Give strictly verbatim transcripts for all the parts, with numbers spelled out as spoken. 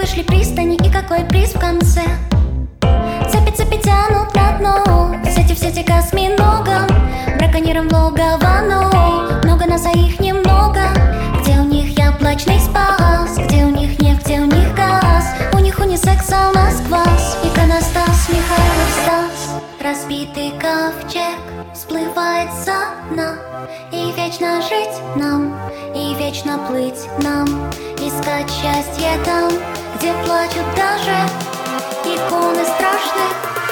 Подошли пристани и какой приз в конце? Цепи, цепи тянут на дно, в сети, в сети к осьминогам, браконьерам в логово, но много нас, а их немного. Где у них яблочный спас? Где у них нефть, где у них газ? У них унисекс, а у нас квас. Иконостас, Михайлов Стас. Разбитый ковчег всплывает со дна. И вечно жить нам, и вечно плыть нам, искать счастье там, где плачут даже иконы страшных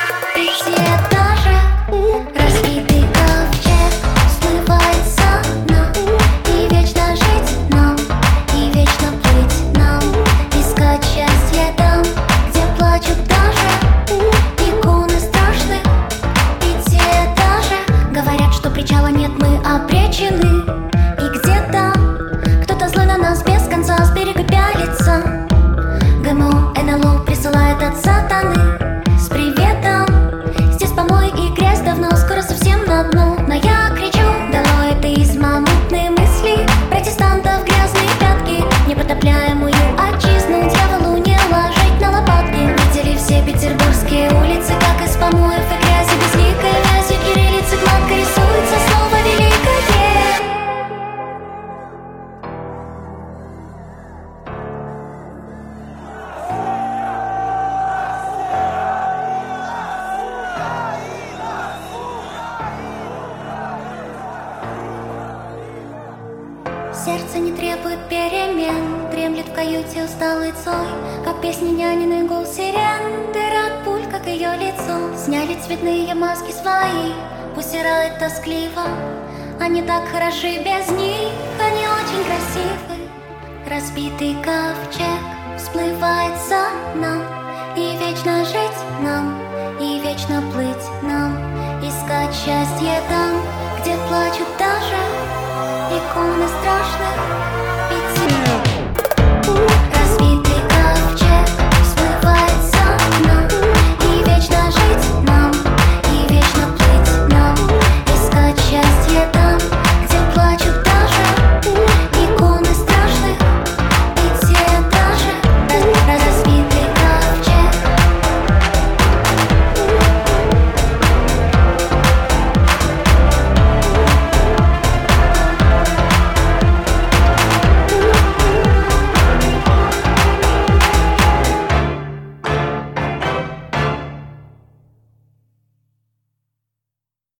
пятиэтажек. Разбитый ковчег всплывает со дна. И вечно жить нам, и вечно плыть нам, искать счастье там, где плачут даже иконы страшных пятиэтажек. Говорят, что причала нет, мы обречены. И где-то кто-то злой на нас без конца с берега пялится. ГМО, НЛО присылает от сатаны с приветом. Здесь помой и грязь давно, скоро совсем на дно. Но я кричу: долой атеизма, мутные мысли протестантов, грязные пятки, непотопляемую отчизну дьяволу не ложить на лопатки. Видели все петербургские улицы, как из помоев и грязи безликой вязью кириллицы гладко рисуется слово великое. Сердце не требует перемен, дремлет в каюте усталый Цой, как песни нянины гул сирен, дыра от пуль, как ее лицо. Сняли цветные маски свои, усирают тоскливо. Они так хороши без них, они очень красивы. Разбитый ковчег всплывает со дна. И вечно жить нам, и вечно плыть нам, искать счастье там, где плачут даже иконы страшных